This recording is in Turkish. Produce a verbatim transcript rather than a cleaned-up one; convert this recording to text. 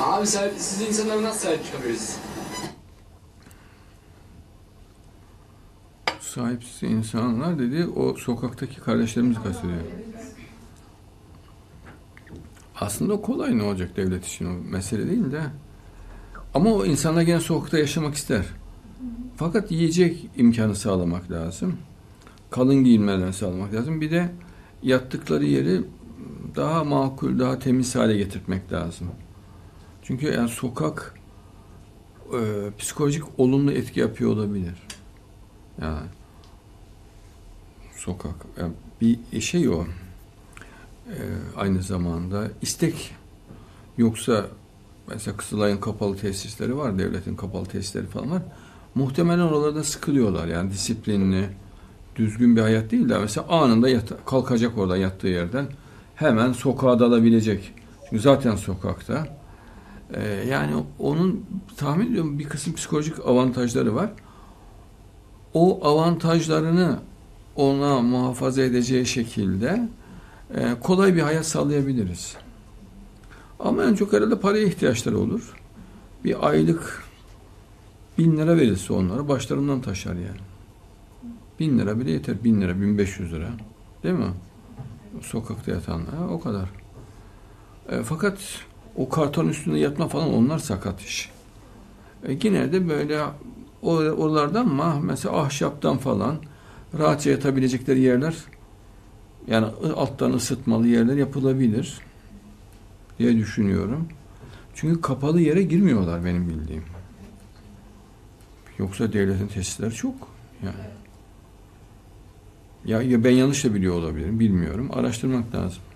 Abi sahip, siz insanlara nasıl sahip çıkabiliriz? Sahipsiz insanlar dedi, o sokaktaki kardeşlerimizi kastediyor. Aslında kolay, ne olacak devlet için, o mesele değil de. Ama o insanlar gene sokakta yaşamak ister. Fakat yiyecek imkanı sağlamak lazım. Kalın giyinmelerini sağlamak lazım. Bir de yattıkları yeri daha makul, daha temiz hale getirmek lazım. Çünkü yani sokak e, psikolojik olumlu etki yapıyor olabilir. Yani sokak yani bir şey o. E, aynı zamanda istek, yoksa mesela Kızılay'ın kapalı tesisleri var, devletin kapalı tesisleri falan var. Muhtemelen oralarda sıkılıyorlar. Yani disiplinli, düzgün bir hayat değil de mesela anında yat- kalkacak orada yattığı yerden, hemen sokağa dalabilecek. Çünkü zaten sokakta. Ee, yani onun tahmin ediyorum bir kısım psikolojik avantajları var. O avantajlarını ona muhafaza edeceği şekilde e, kolay bir hayat sağlayabiliriz. Ama en çok herhalde paraya ihtiyaçları olur. Bir aylık bin lira verilse onlara başlarından taşar yani. Bin lira bile yeter. Bin lira, bin beş yüz lira. Değil mi? Sokakta yatanlara o kadar. E, fakat o karton üstünde yatma falan, onlar sakat iş. E, yine de böyle oralardan ama mesela ahşaptan falan rahatça yatabilecekleri yerler, yani alttan ısıtmalı yerler yapılabilir diye düşünüyorum. Çünkü kapalı yere girmiyorlar benim bildiğim. Yoksa devletin tesisleri çok. Yani. Ya, ya ben yanlış da biliyor olabilirim, bilmiyorum. Araştırmak lazım.